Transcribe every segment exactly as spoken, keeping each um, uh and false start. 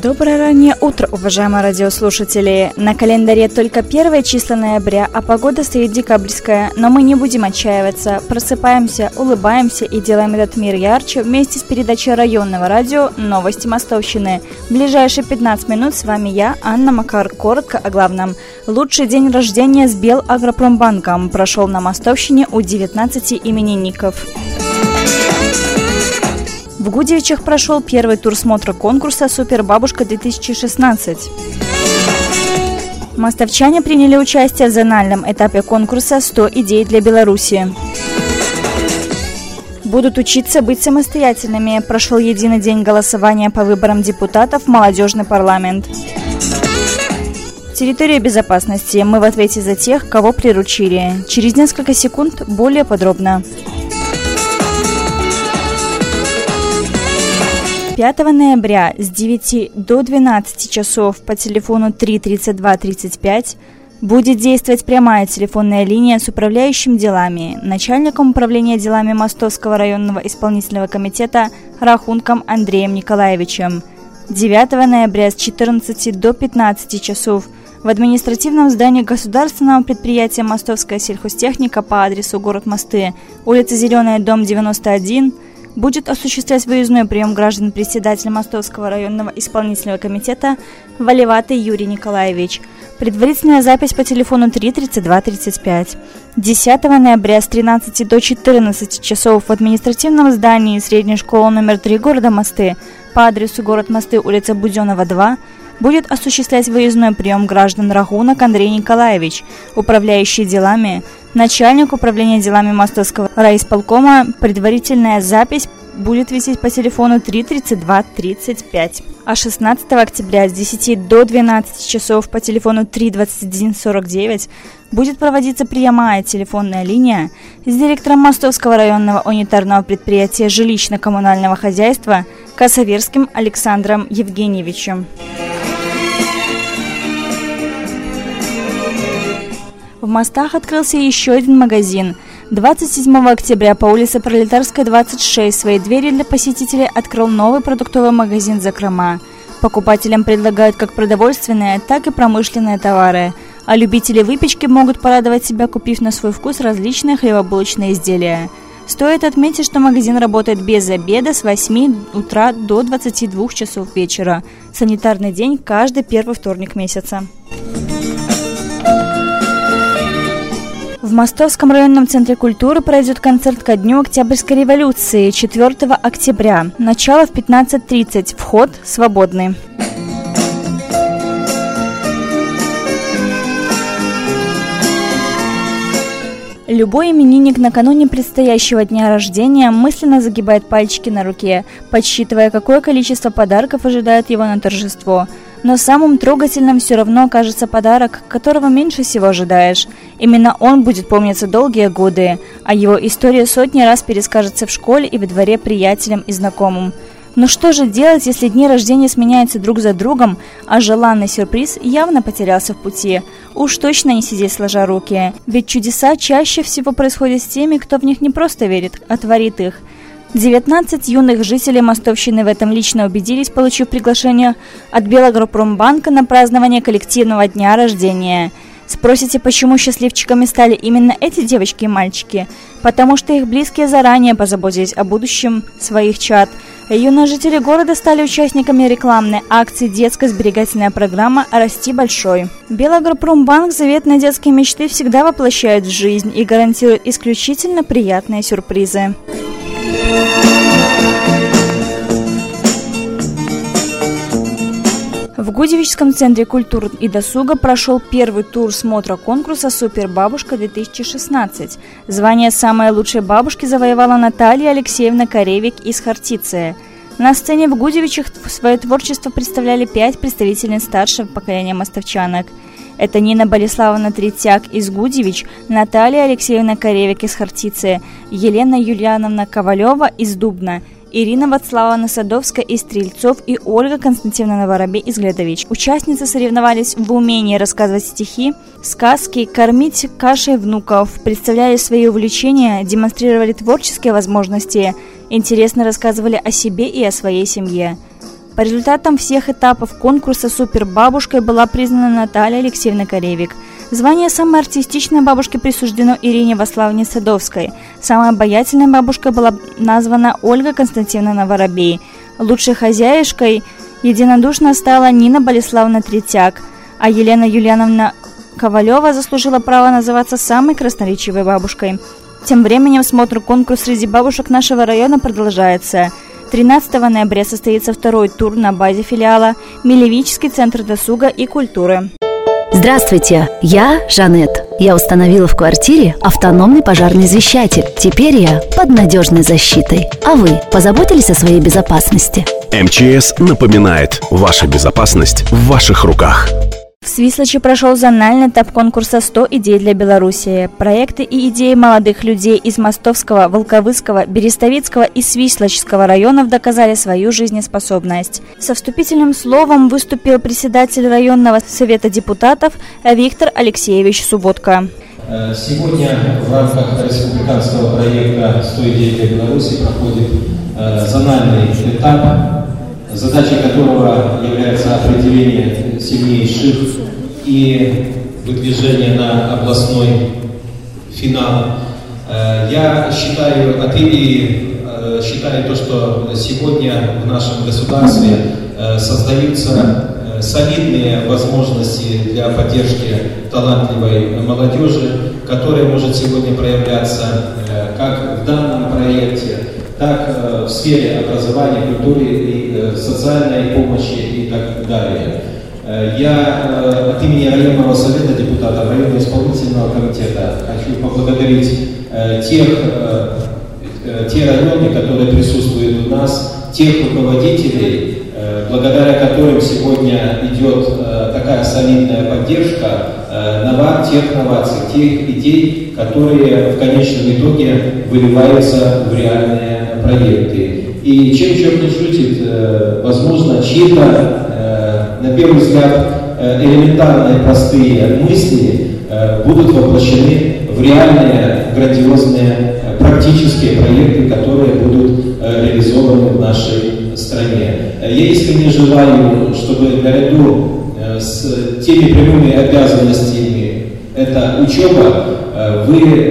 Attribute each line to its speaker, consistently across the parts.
Speaker 1: Доброе раннее утро, уважаемые радиослушатели! На календаре только первое число ноября, а погода стоит декабрьская, но мы не будем отчаиваться. Просыпаемся, улыбаемся и делаем этот мир ярче вместе с передачей районного радио «Новости Мостовщины». В ближайшие пятнадцать минут с вами я, Анна Макар. Коротко о главном. Лучший день рождения с Белагропромбанком прошел на Мостовщине у девятнадцати именинников. В Гудевичах прошел первый тур смотра конкурса «Супербабушка-две тысячи шестнадцать». Мостовчане приняли участие в зональном этапе конкурса «сто идей для Беларуси». Будут учиться быть самостоятельными. Прошел единый день голосования по выборам депутатов в молодежный парламент. Территория безопасности. Мы в ответе за тех, кого приручили. Через несколько секунд более подробно. пятого ноября с девяти до двенадцати часов по телефону три тридцать два тридцать пять будет действовать прямая телефонная линия с управляющим делами, начальником управления делами Мостовского районного исполнительного комитета Рахунком Андреем Николаевичем. девятого ноября с четырнадцати до пятнадцати часов в административном здании государственного предприятия «Мостовская сельхозтехника» по адресу город Мосты, улица Зеленая, дом девяносто один, будет осуществлять выездной прием граждан председатель Мостовского районного исполнительного комитета Валиватый Юрий Николаевич. Предварительная запись по телефону три тридцать два тридцать пять. десятого ноября с тринадцати до четырнадцати часов в административном здании средней школы номер три города Мосты по адресу город Мосты, улица Буденова, два, будет осуществлять выездной прием граждан Рахунок Андрей Николаевич, управляющий делами, начальник управления делами Мостовского райисполкома. Предварительная запись будет висеть по телефону три тридцать два тридцать пять. А шестнадцатого октября с десяти до двенадцати часов по телефону три двадцать один сорок девять будет проводиться прямая телефонная линия с директором Мостовского районного унитарного предприятия жилищно-коммунального хозяйства Косоверским Александром Евгеньевичем. В Мостах открылся еще один магазин. двадцать седьмого октября по улице Пролетарская, двадцать шесть свои двери для посетителей открыл новый продуктовый магазин «Закрома». Покупателям предлагают как продовольственные, так и промышленные товары. А любители выпечки могут порадовать себя, купив на свой вкус различные хлебобулочные изделия. Стоит отметить, что магазин работает без обеда с восьми утра до двадцати двух часов вечера. Санитарный день каждый первый вторник месяца. В Мостовском районном центре культуры пройдет концерт ко дню Октябрьской революции четвёртого октября. Начало в пятнадцать тридцать. Вход свободный. Любой именинник накануне предстоящего дня рождения мысленно загибает пальчики на руке, подсчитывая, какое количество подарков ожидает его на торжество. Но самым трогательным все равно окажется подарок, которого меньше всего ожидаешь. Именно он будет помниться долгие годы, а его история сотни раз перескажется в школе и во дворе приятелям и знакомым. Но что же делать, если дни рождения сменяются друг за другом, а желанный сюрприз явно потерялся в пути? Уж точно не сидеть сложа руки, ведь чудеса чаще всего происходят с теми, кто в них не просто верит, а творит их. девятнадцать юных жителей Мостовщины в этом лично убедились, получив приглашение от Белагропромбанка на празднование коллективного дня рождения. Спросите, почему счастливчиками стали именно эти девочки и мальчики? Потому что их близкие заранее позаботились о будущем своих чад. Юные жители города стали участниками рекламной акции «Детская сберегательная программа «Расти большой». Белагропромбанк заветные детские мечты всегда воплощает в жизнь и гарантирует исключительно приятные сюрпризы. В Гудевичском центре культуры и досуга прошел первый тур смотра конкурса «Супербабушка-две тысячи шестнадцать». Звание самой лучшей бабушки завоевала Наталья Алексеевна Коревик из Хортицы. На сцене в Гудевичах свое творчество представляли пять представительниц старшего поколения мостовчанок. Это Нина Болеславовна Третьяк из Гудевич, Наталья Алексеевна Коревик из Хортицы, Елена Юлиановна Ковалева из Дубна, Ирина Вацлавовна Садовская из Стрельцов и Ольга Константиновна Воробей из Гледович. Участницы соревновались в умении рассказывать стихи, сказки, кормить кашей внуков, представляли свои увлечения, демонстрировали творческие возможности, интересно рассказывали о себе и о своей семье. По результатам всех этапов конкурса «Супербабушкой» была признана Наталья Алексеевна Коревик. Звание самой артистичной бабушки присуждено Ирине Ваславне Садовской. Самой обаятельной бабушкой была названа Ольга Константиновна Воробей. Лучшей хозяюшкой единодушно стала Нина Болеславовна Третьяк, а Елена Юлиановна Ковалева заслужила право называться самой красноречивой бабушкой. Тем временем смотр конкурс среди бабушек нашего района продолжается. тринадцатого ноября состоится второй тур на базе филиала Милевический центр досуга и культуры.
Speaker 2: Здравствуйте, я Жанет. Я установила в квартире автономный пожарный извещатель. Теперь я под надежной защитой. А вы позаботились о своей безопасности?
Speaker 3: эм че эс напоминает: ваша безопасность в ваших руках.
Speaker 1: В Свислочи прошел зональный этап конкурса «сто идей для Белоруссии». Проекты и идеи молодых людей из Мостовского, Волковыского, Берестовицкого и Свислочского районов доказали свою жизнеспособность. Со вступительным словом выступил председатель районного совета депутатов Виктор Алексеевич Субботко.
Speaker 4: Сегодня в рамках республиканского проекта «сто идей для Беларуси» проходит зональный этап, задачей которого является определение сильнейших и выдвижение на областной финал. Я считаю, от Ири, считаю то, что сегодня в нашем государстве создаются солидные возможности для поддержки талантливой молодежи, которая может сегодня проявляться как в данном проекте, так в сфере образования, культуры и социальной помощи и так далее. Я от имени районного совета депутатов, районного исполнительного комитета хочу поблагодарить тех, те районы, которые присутствуют у нас, тех руководителей, благодаря которым сегодня идет такая солидная поддержка нова, тех новаций, тех идей, которые в конечном итоге выливаются в реальные проекты. И чем черт не шутит, возможно, чьи-то, на первый взгляд, элементарные, простые мысли будут воплощены в реальные, грандиозные, практические проекты, которые будут реализованы в нашей стране. Я искренне желаю, чтобы наряду с теми прямыми обязанностями, это учеба,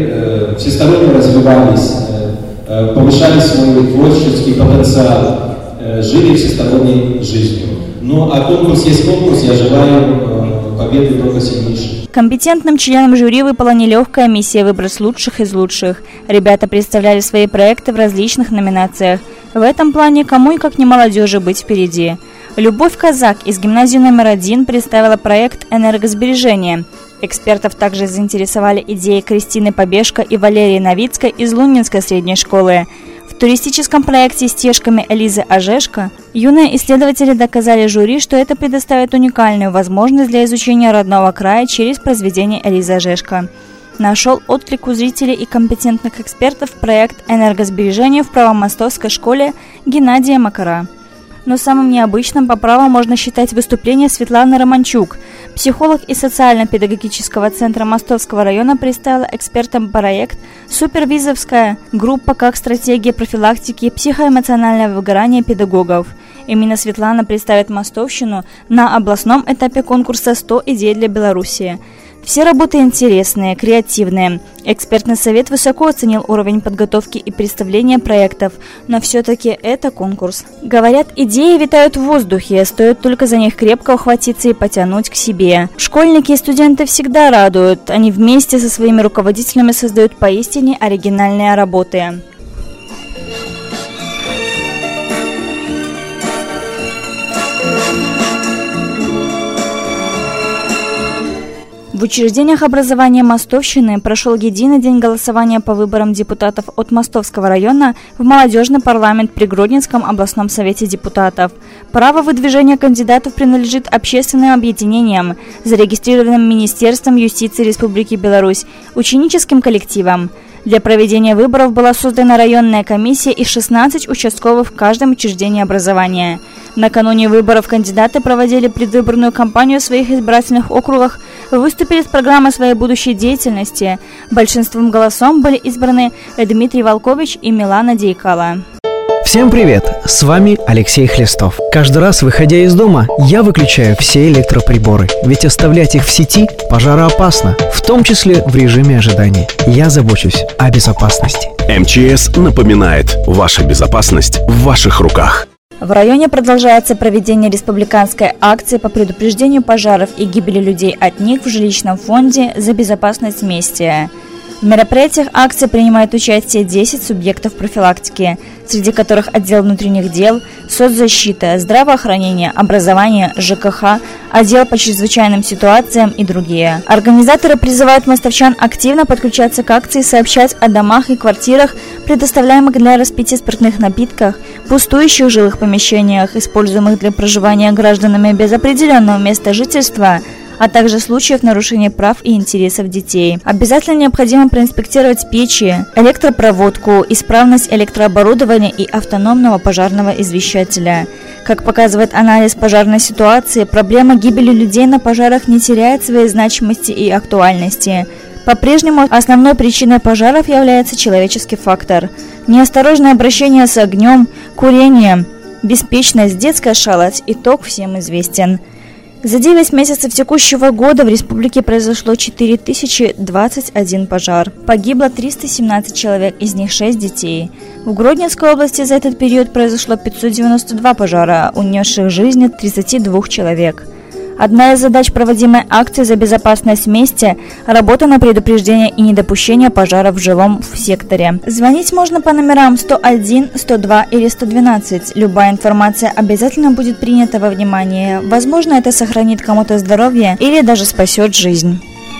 Speaker 4: вы всесторонне развивались, повышали свой творческий потенциал, жили всесторонней жизнью. Ну, а конкурс есть конкурс, я желаю победы только сильнейших.
Speaker 1: Компетентным членам жюри выпала нелегкая миссия выбрать лучших из лучших. Ребята представляли свои проекты в различных номинациях. В этом плане кому и как не молодежи быть впереди. Любовь Казак из гимназии номер один представила проект «Энергосбережение». Экспертов также заинтересовали идеи Кристины Побежко и Валерии Новицкой из Лунинской средней школы. В туристическом проекте «Стежками» Элизы Ожешко юные исследователи доказали жюри, что это предоставит уникальную возможность для изучения родного края через произведение Элизы Ожешко. Нашел отклик у зрителей и компетентных экспертов проект «Энергосбережение» в Правомостовской школе Геннадия Макара. Но самым необычным по праву можно считать выступление Светланы Романчук. Психолог из социально-педагогического центра Мостовского района представила экспертам проект «Супервизовская группа как стратегия профилактики психоэмоционального выгорания педагогов». Именно Светлана представит Мостовщину на областном этапе конкурса «сто идей для Белоруссии». Все работы интересные, креативные. Экспертный совет высоко оценил уровень подготовки и представления проектов, но все-таки это конкурс. Говорят, идеи витают в воздухе, стоит только за них крепко ухватиться и потянуть к себе. Школьники и студенты всегда радуют, они вместе со своими руководителями создают поистине оригинальные работы. В учреждениях образования Мостовщины прошел единый день голосования по выборам депутатов от Мостовского района в молодежный парламент при Гродненском областном совете депутатов. Право выдвижения кандидатов принадлежит общественным объединениям, зарегистрированным Министерством юстиции Республики Беларусь, ученическим коллективам. Для проведения выборов была создана районная комиссия и шестнадцать участковых в каждом учреждении образования. Накануне выборов кандидаты проводили предвыборную кампанию в своих избирательных округах, выступили с программой своей будущей деятельности. Большинством голосов были избраны Дмитрий Волкович и Милана Дейкала.
Speaker 5: Всем привет! С вами Алексей Хлестов. Каждый раз, выходя из дома, я выключаю все электроприборы, ведь оставлять их в сети пожароопасно, в том числе в режиме ожидания. Я забочусь о безопасности.
Speaker 3: эм че эс напоминает, ваша безопасность в ваших руках.
Speaker 1: В районе продолжается проведение республиканской акции по предупреждению пожаров и гибели людей от них в жилищном фонде «За безопасность вместе». В мероприятиях акции принимают участие десять субъектов профилактики, среди которых отдел внутренних дел, соцзащита, здравоохранение, образование, жэ ка ха, отдел по чрезвычайным ситуациям и другие. Организаторы призывают мостовчан активно подключаться к акции, сообщать о домах и квартирах, предоставляемых для распития спиртных напитков, пустующих жилых помещениях, используемых для проживания гражданами без определенного места жительства, а также случаев нарушения прав и интересов детей. Обязательно необходимо проинспектировать печи, электропроводку, исправность электрооборудования и автономного пожарного извещателя. Как показывает анализ пожарной ситуации, проблема гибели людей на пожарах не теряет своей значимости и актуальности. По-прежнему основной причиной пожаров является человеческий фактор. Неосторожное обращение с огнем, курение, беспечность, детская шалость – итог всем известен. За девять месяцев текущего года в республике произошло четыре тысячи двадцать один пожар. Погибло триста семнадцать человек, из них шесть детей. В Гродненской области за этот период произошло пятьсот девяносто два пожара, унесших жизни тридцати двух человек. Одна из задач проводимой акции «За безопасность вместе» – работа на предупреждение и недопущение пожаров в жилом секторе. Звонить можно по номерам сто один, сто два или сто двенадцать. Любая информация обязательно будет принята во внимание. Возможно, это сохранит кому-то здоровье или даже спасет жизнь.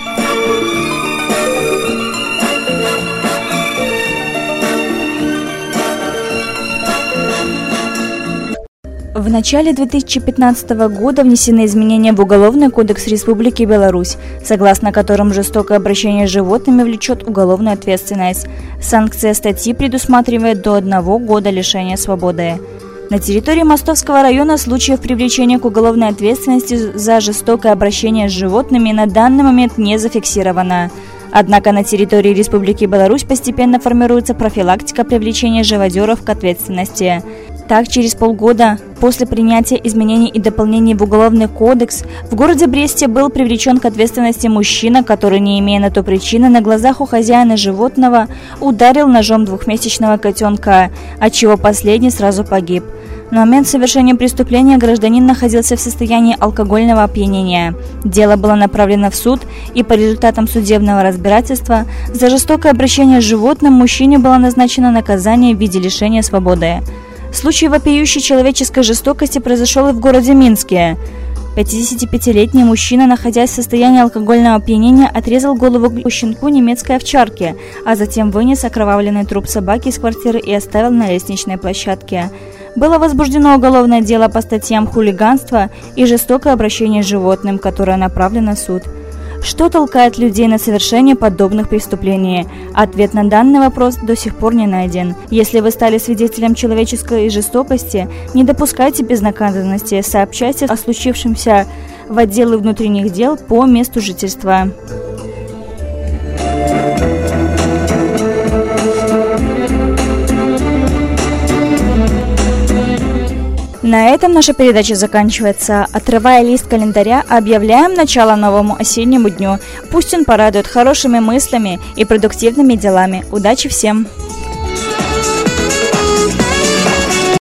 Speaker 1: В начале две тысячи пятнадцатого года внесены изменения в Уголовный кодекс Республики Беларусь, согласно которым жестокое обращение с животными влечет уголовную ответственность. Санкция статьи предусматривает до одного года лишения свободы. На территории Мостовского района случаев привлечения к уголовной ответственности за жестокое обращение с животными на данный момент не зафиксировано. Однако на территории Республики Беларусь постепенно формируется профилактика привлечения живодеров к ответственности. Так, через полгода после принятия изменений и дополнений в Уголовный кодекс в городе Бресте был привлечен к ответственности мужчина, который, не имея на то причины, на глазах у хозяина животного ударил ножом двухмесячного котенка, отчего последний сразу погиб. На момент совершения преступления гражданин находился в состоянии алкогольного опьянения. Дело было направлено в суд, и по результатам судебного разбирательства за жестокое обращение с животным мужчине было назначено наказание в виде лишения свободы. Случай вопиющей человеческой жестокости произошел и в городе Минске. пятидесятипятилетний мужчина, находясь в состоянии алкогольного опьянения, отрезал голову щенку немецкой овчарки, а затем вынес окровавленный труп собаки из квартиры и оставил на лестничной площадке. Было возбуждено уголовное дело по статьям хулиганство и жестокое обращение с животным, которое направлено в суд. Что толкает людей на совершение подобных преступлений? Ответ на данный вопрос до сих пор не найден. Если вы стали свидетелем человеческой жестокости, не допускайте безнаказанности, сообщайте о случившемся в отделы внутренних дел по месту жительства. На этом наша передача заканчивается. Отрывая лист календаря, объявляем начало новому осеннему дню. Пусть он порадует хорошими мыслями и продуктивными делами. Удачи всем!